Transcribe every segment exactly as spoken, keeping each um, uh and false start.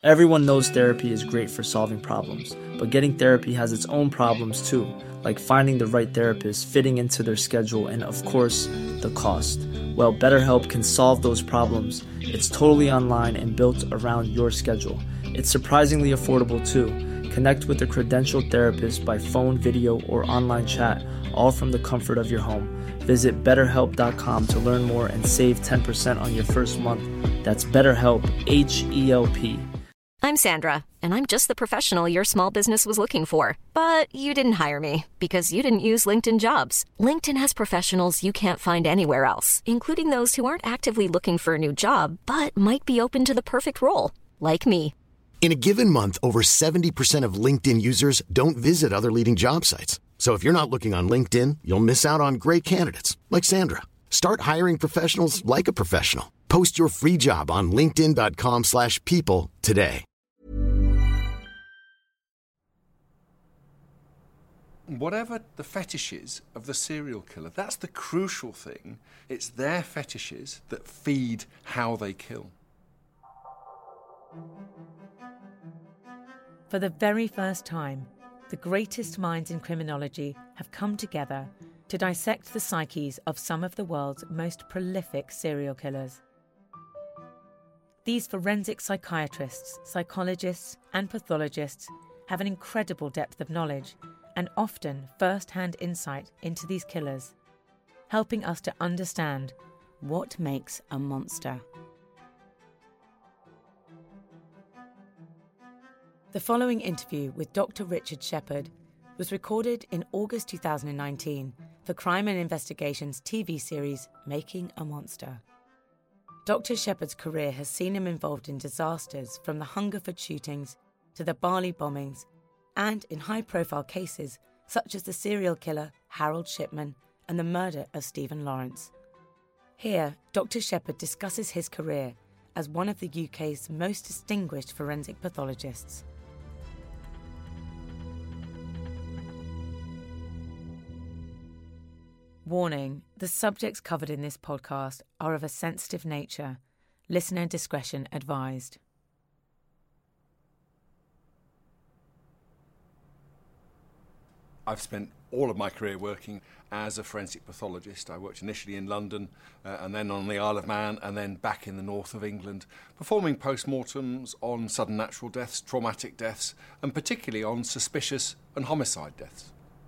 Everyone knows therapy is great for solving problems, but getting therapy has its own problems too, like finding the right therapist, fitting into their schedule, and of course, the cost. Well, BetterHelp can solve those problems. It's totally online and built around your schedule. It's surprisingly affordable too. Connect with a credentialed therapist by phone, video, or online chat, all from the comfort of your home. Visit better help dot com to learn more and save ten percent on your first month. That's BetterHelp, H E L P. I'm Sandra, and I'm just the professional your small business was looking for. But you didn't hire me because you didn't use LinkedIn Jobs. LinkedIn has professionals you can't find anywhere else, including those who aren't actively looking for a new job, but might be open to the perfect role, like me. In a given month, over seventy percent of LinkedIn users don't visit other leading job sites. So if you're not looking on LinkedIn, you'll miss out on great candidates like Sandra. Start hiring professionals like a professional. Post your free job on linkedin dot com slash people today. Whatever the fetishes of the serial killer, that's the crucial thing. It's their fetishes that feed how they kill. For the very first time, the greatest minds in criminology have come together to dissect the psyches of some of the world's most prolific serial killers. These forensic psychiatrists, psychologists, and pathologists have an incredible depth of knowledge and often first-hand insight into these killers, helping us to understand what makes a monster. The following interview with Doctor Richard Shepherd was recorded in August two thousand nineteen for Crime and Investigation's T V series Making a Monster. Doctor Shepherd's career has seen him involved in disasters from the Hungerford shootings to the Bali bombings and in high-profile cases such as the serial killer Harold Shipman and the murder of Stephen Lawrence. Here, Doctor Shepherd discusses his career as one of the U K's most distinguished forensic pathologists. Warning, the subjects covered in this podcast are of a sensitive nature. Listener discretion advised. I've spent all of my career working as a forensic pathologist. I worked initially in London uh, and then on the Isle of Man and then back in the north of England, performing post-mortems on sudden natural deaths, traumatic deaths, and particularly on suspicious and homicide deaths.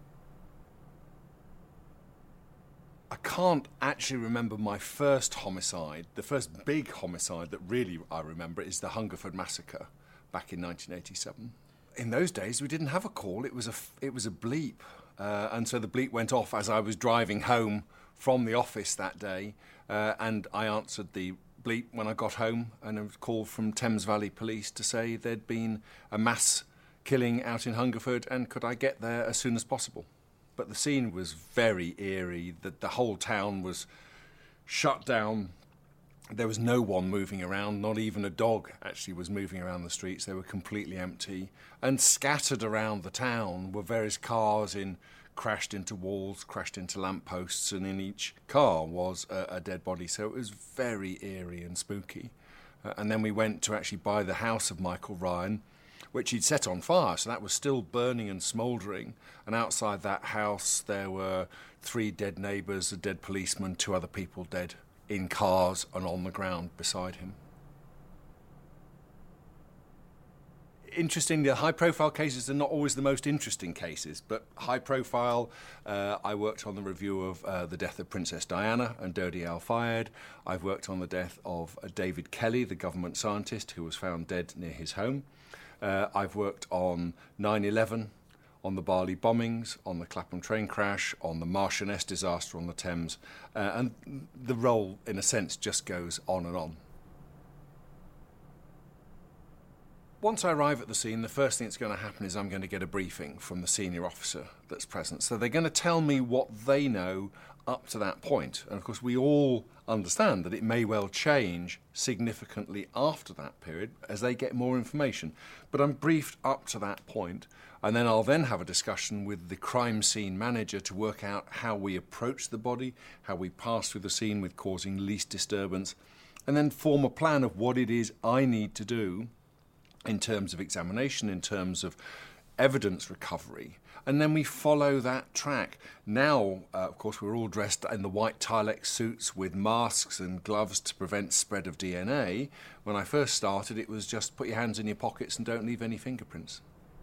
I can't actually remember my first homicide. The first big homicide that really I remember is the Hungerford massacre back in nineteen eighty-seven. In those days, we didn't have a call. It was a, it was a bleep. Uh, and so the bleep went off as I was driving home from the office that day. Uh, and I answered the bleep when I got home, and a call from Thames Valley Police to say there'd been a mass killing out in Hungerford and could I get there as soon as possible. But the scene was very eerie. The, the whole town was shut down. There was no one moving around, not even a dog actually was moving around the streets. They were completely empty. And scattered around the town were various cars in crashed into walls, crashed into lampposts, and in each car was a, a dead body. So it was very eerie and spooky. Uh, and then we went to actually buy the house of Michael Ryan, which he'd set on fire, so that was still burning and smouldering. And outside that house there were three dead neighbours, a dead policeman, two other people dead in cars and on the ground beside him. Interestingly, the high-profile cases are not always the most interesting cases, but high-profile, uh, I worked on the review of uh, the death of Princess Diana and Dodi Al-Fayed. I've worked on the death of uh, David Kelly, the government scientist who was found dead near his home. Uh, I've worked on nine eleven, on the Bali bombings, on the Clapham train crash, on the Marchioness disaster on the Thames, uh, and the role, in a sense, just goes on and on. Once I arrive at the scene, the first thing that's going to happen is I'm going to get a briefing from the senior officer that's present. So they're going to tell me what they know up to that point. And of course, we all understand that it may well change significantly after that period as they get more information. But I'm briefed up to that point, and then I'll then have a discussion with the crime scene manager to work out how we approach the body, how we pass through the scene with causing least disturbance, and then form a plan of what it is I need to do in terms of examination, in terms of evidence recovery, and then we follow that track. Now, uh, of course, we're all dressed in the white Tilex suits with masks and gloves to prevent spread of D N A. When I first started, it was just put your hands in your pockets and don't leave any fingerprints.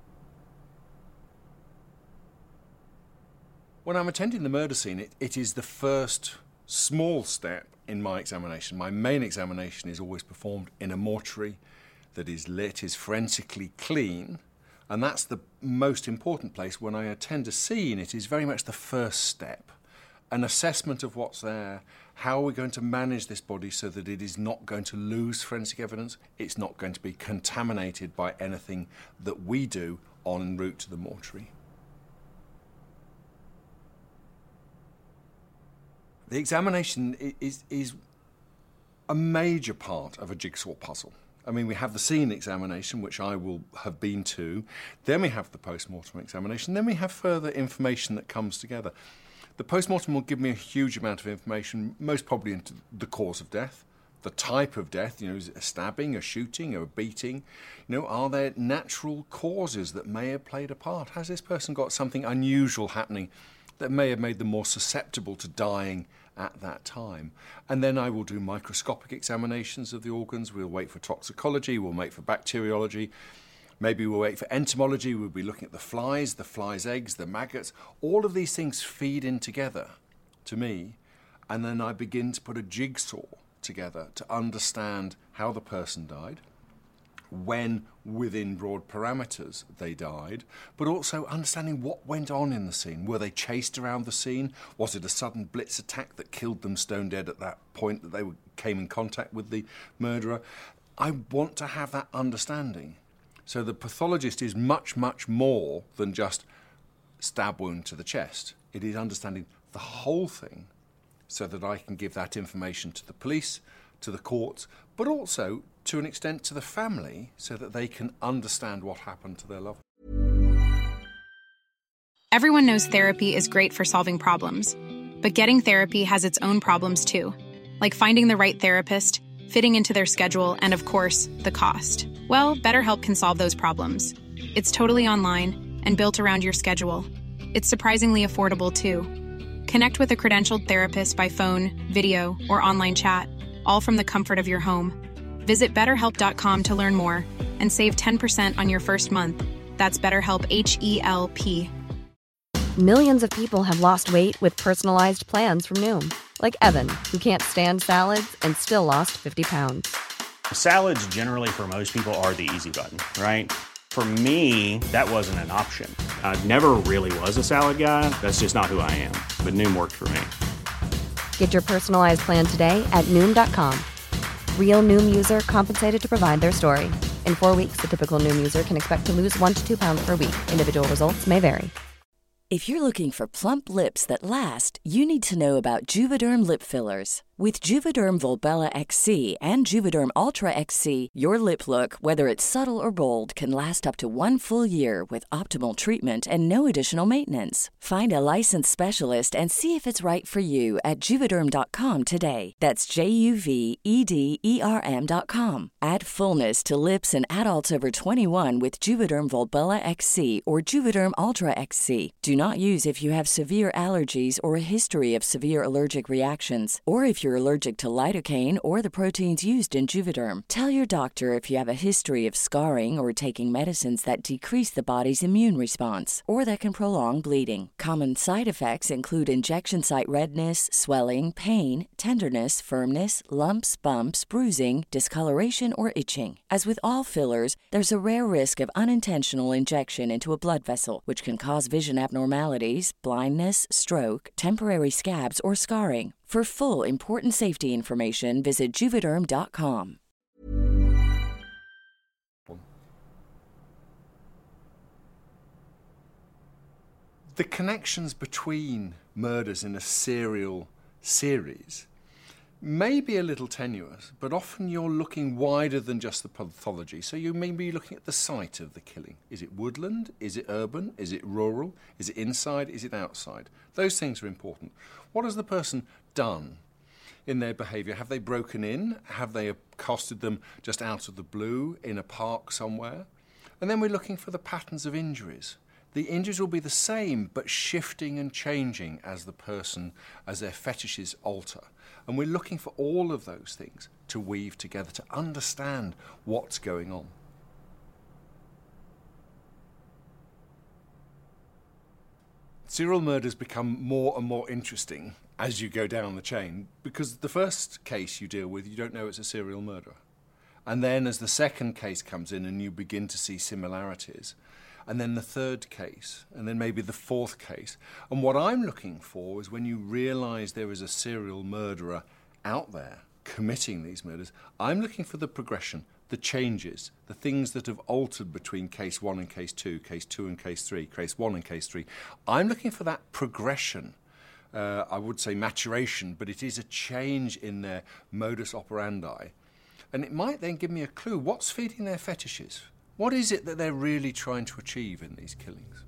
When I'm attending the murder scene, it, it is the first small step in my examination. My main examination is always performed in a mortuary that is lit, is forensically clean, and that's the most important place. When I attend a scene, it is very much the first step, an assessment of what's there, how are we going to manage this body so that it is not going to lose forensic evidence, it's not going to be contaminated by anything that we do en route to the mortuary. The examination is, is a major part of a jigsaw puzzle. I mean, we have the scene examination, which I will have been to, then we have the post-mortem examination, then we have further information that comes together. The post-mortem will give me a huge amount of information, most probably into the cause of death, the type of death, you know, is it a stabbing, a shooting, or a beating? You know, are there natural causes that may have played a part? Has this person got something unusual happening that may have made them more susceptible to dying at that time? And then I will do microscopic examinations of the organs. We'll wait for toxicology, we'll wait for bacteriology, maybe we'll wait for entomology. We'll be looking at the flies, the flies' eggs, the maggots. All of these things feed in together to me, and then I begin to put a jigsaw together to understand how the person died, when within broad parameters they died, but also understanding what went on in the scene. Were they chased around the scene? Was it a sudden blitz attack that killed them stone dead at that point that they came in contact with the murderer? I want to have that understanding. So the pathologist is much, much more than just stab wound to the chest. It is understanding the whole thing so that I can give that information to the police, to the courts, but also to an extent to the family so that they can understand what happened to their loved one. Everyone knows therapy is great for solving problems, but getting therapy has its own problems too, like finding the right therapist, fitting into their schedule, and of course, the cost. Well, BetterHelp can solve those problems. It's totally online and built around your schedule. It's surprisingly affordable too. Connect with a credentialed therapist by phone, video, or online chat, all from the comfort of your home. Visit better help dot com to learn more and save ten percent on your first month. That's BetterHelp, H E L P. Millions of people have lost weight with personalized plans from Noom. Like Evan, who can't stand salads and still lost fifty pounds. Salads generally for most people are the easy button, right? For me, that wasn't an option. I never really was a salad guy. That's just not who I am. But Noom worked for me. Get your personalized plan today at Noom dot com. Real Noom user compensated to provide their story. In four weeks, the typical Noom user can expect to lose one to two pounds per week. Individual results may vary. If you're looking for plump lips that last, you need to know about Juvederm lip fillers. With Juvederm Volbella X C and Juvederm Ultra X C, your lip look, whether it's subtle or bold, can last up to one full year with optimal treatment and no additional maintenance. Find a licensed specialist and see if it's right for you at Juvederm dot com today. That's J U V E D E R M dot com. Add fullness to lips in adults over twenty-one with Juvederm Volbella X C or Juvederm Ultra X C. Do not use if you have severe allergies or a history of severe allergic reactions, or if you're allergic to lidocaine or the proteins used in Juvederm. Tell your doctor if you have a history of scarring or taking medicines that decrease the body's immune response or that can prolong bleeding. Common side effects include injection site redness, swelling, pain, tenderness, firmness, lumps, bumps, bruising, discoloration, or itching. As with all fillers, there's a rare risk of unintentional injection into a blood vessel, which can cause vision abnormalities, blindness, stroke, temporary scabs, or scarring. For full, important safety information, visit Juvederm dot com. The connections between murders in a serial series may be a little tenuous, but often you're looking wider than just the pathology. So you may be looking at the site of the killing. Is it woodland? Is it urban? Is it rural? Is it inside? Is it outside? Those things are important. What has the person done? in their behaviour? Have they broken in? Have they accosted them just out of the blue in a park somewhere? And then we're looking for the patterns of injuries. The injuries will be the same, but shifting and changing as the person, as their fetishes alter. And we're looking for all of those things to weave together, to understand what's going on. Serial murders become more and more interesting as you go down the chain, because the first case you deal with, you don't know it's a serial murderer. And then as the second case comes in and you begin to see similarities, and then the third case, and then maybe the fourth case. And what I'm looking for is when you realise there is a serial murderer out there committing these murders, I'm looking for the progression, the changes, the things that have altered between case one and case two, case two and case three, case one and case three. I'm looking for that progression. Uh, I would say maturation, but it is a change in their modus operandi. And it might then give me a clue. What's feeding their fetishes? What is it that they're really trying to achieve in these killings?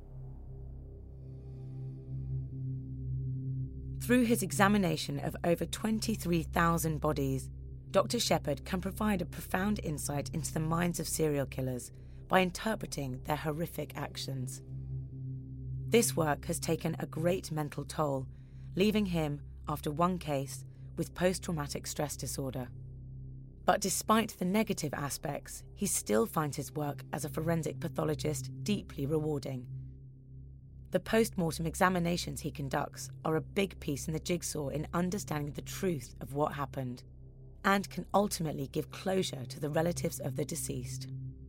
Through his examination of over twenty-three thousand bodies, Doctor Shepherd can provide a profound insight into the minds of serial killers by interpreting their horrific actions. This work has taken a great mental toll, leaving him, after one case, with post-traumatic stress disorder. But despite the negative aspects, he still finds his work as a forensic pathologist deeply rewarding. The post-mortem examinations he conducts are a big piece in the jigsaw in understanding the truth of what happened, and can ultimately give closure to the relatives of the deceased.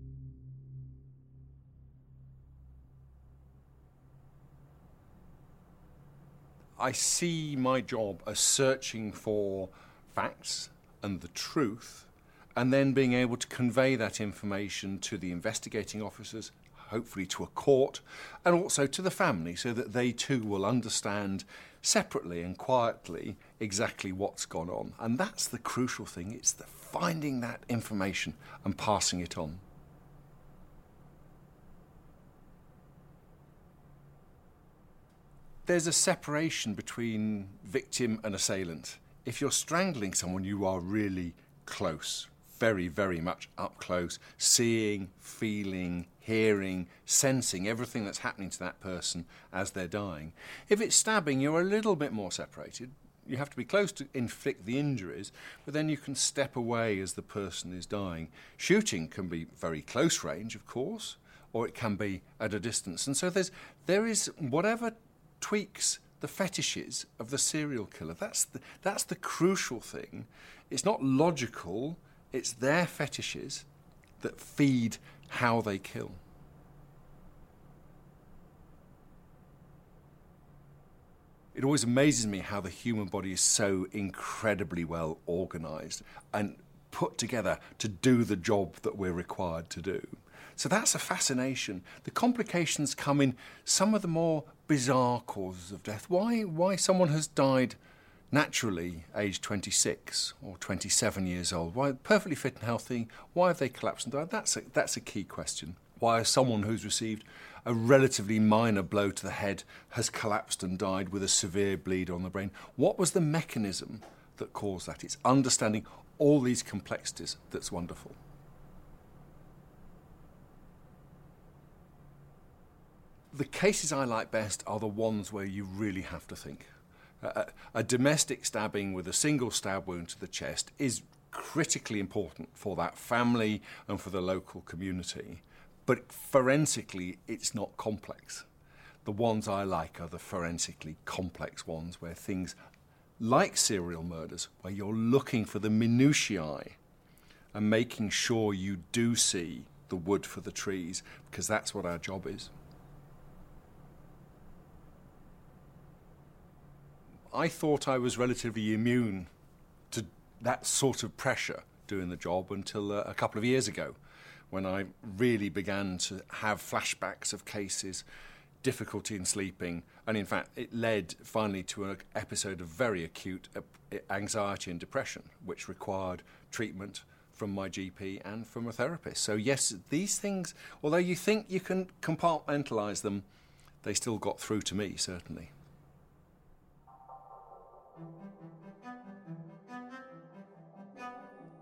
I see my job as searching for facts and the truth, and then being able to convey that information to the investigating officers, hopefully to a court, and also to the family, so that they too will understand separately and quietly exactly what's gone on. And that's the crucial thing. It's the finding that information and passing it on. There's a separation between victim and assailant. If you're strangling someone, you are really close, very, very much up close, seeing, feeling, hearing, sensing everything that's happening to that person as they're dying. If it's stabbing, you're a little bit more separated. You have to be close to inflict the injuries, but then you can step away as the person is dying. Shooting can be very close range, of course, or it can be at a distance. And so there's, there is whatever tweaks the fetishes of the serial killer. That's the, that's the crucial thing. It's not logical, it's their fetishes that feed how they kill. It always amazes me how the human body is so incredibly well organised and put together to do the job that we're required to do. So that's a fascination. The complications come in some of the more bizarre causes of death. Why, why someone has died naturally aged twenty-six or twenty-seven years old, why perfectly fit and healthy, why have they collapsed and died? That's a, that's a key question. Why someone who's received a relatively minor blow to the head has collapsed and died with a severe bleed on the brain? What was the mechanism that caused that? It's understanding all these complexities that's wonderful. The cases I like best are the ones where you really have to think. A, a domestic stabbing with a single stab wound to the chest is critically important for that family and for the local community. But forensically, it's not complex. The ones I like are the forensically complex ones where things like serial murders, where you're looking for the minutiae and making sure you do see the wood for the trees, because that's what our job is. I thought I was relatively immune to that sort of pressure doing the job until uh, a couple of years ago, when I really began to have flashbacks of cases, difficulty in sleeping, and in fact it led finally to an episode of very acute anxiety and depression, which required treatment from my G P and from a therapist. So yes, these things, although you think you can compartmentalise them, they still got through to me, certainly.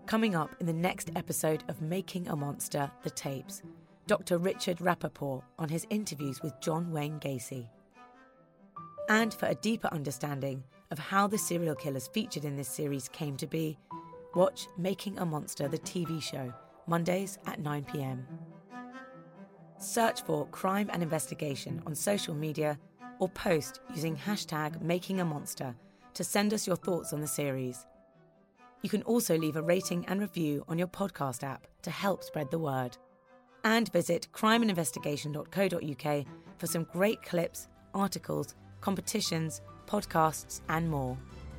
Coming up in the next episode of Making a Monster, The Tapes, Doctor Richard Rappaport on his interviews with John Wayne Gacy. And for a deeper understanding of how the serial killers featured in this series came to be, watch Making a Monster, the T V show, Mondays at nine p.m. Search for Crime and Investigation on social media or post using hashtag Making a Monster to send us your thoughts on the series. You can also leave a rating and review on your podcast app to help spread the word. And visit crime and investigation dot co dot uk for some great clips, articles, competitions, podcasts, and more.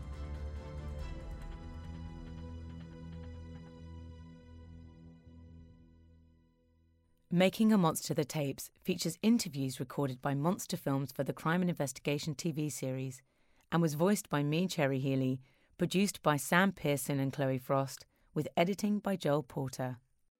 Making a Monster, The Tapes features interviews recorded by Monster Films for the Crime and Investigation T V series and was voiced by me, Cherry Healey, produced by Sam Pearson and Chloe Frost, with editing by Joel Porter.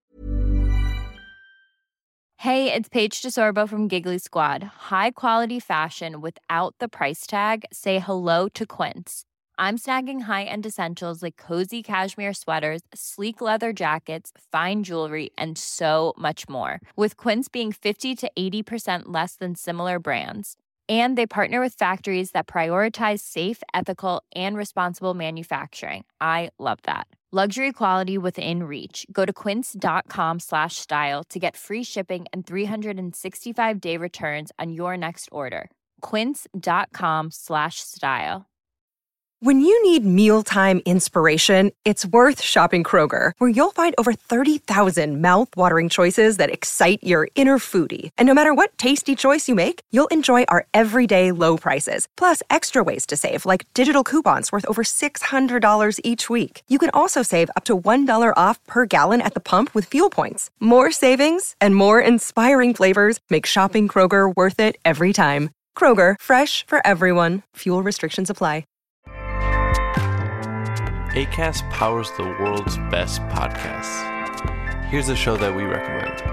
Hey, it's Paige DeSorbo from Giggly Squad. High quality fashion without the price tag. Say hello to Quince. I'm snagging high-end essentials like cozy cashmere sweaters, sleek leather jackets, fine jewelry, and so much more. With Quince being fifty to eighty percent less than similar brands. And they partner with factories that prioritize safe, ethical, and responsible manufacturing. I love that. Luxury quality within reach. Go to quince.com slash style to get free shipping and three sixty-five day returns on your next order. Quince.com slash style. When you need mealtime inspiration, it's worth shopping Kroger, where you'll find over thirty thousand mouth-watering choices that excite your inner foodie. And no matter what tasty choice you make, you'll enjoy our everyday low prices, plus extra ways to save, like digital coupons worth over six hundred dollars each week. You can also save up to one dollar off per gallon at the pump with fuel points. More savings and more inspiring flavors make shopping Kroger worth it every time. Kroger, fresh for everyone. Fuel restrictions apply. Acast powers the world's best podcasts. Here's a show that we recommend.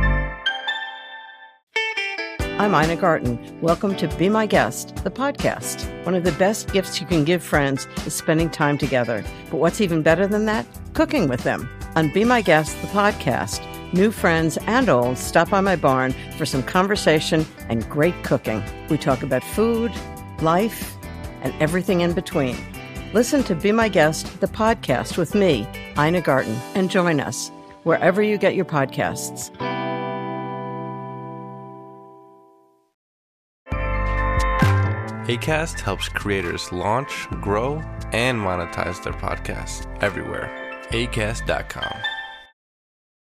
I'm Ina Garten. Welcome to Be My Guest, the podcast. One of the best gifts you can give friends is spending time together. But what's even better than that? Cooking with them. On Be My Guest, the podcast, new friends and old stop by my barn for some conversation and great cooking. We talk about food, life, and everything in between. Listen to Be My Guest, the podcast with me, Ina Garten, and join us wherever you get your podcasts. Acast helps creators launch, grow, and monetize their podcasts everywhere. Acast dot com.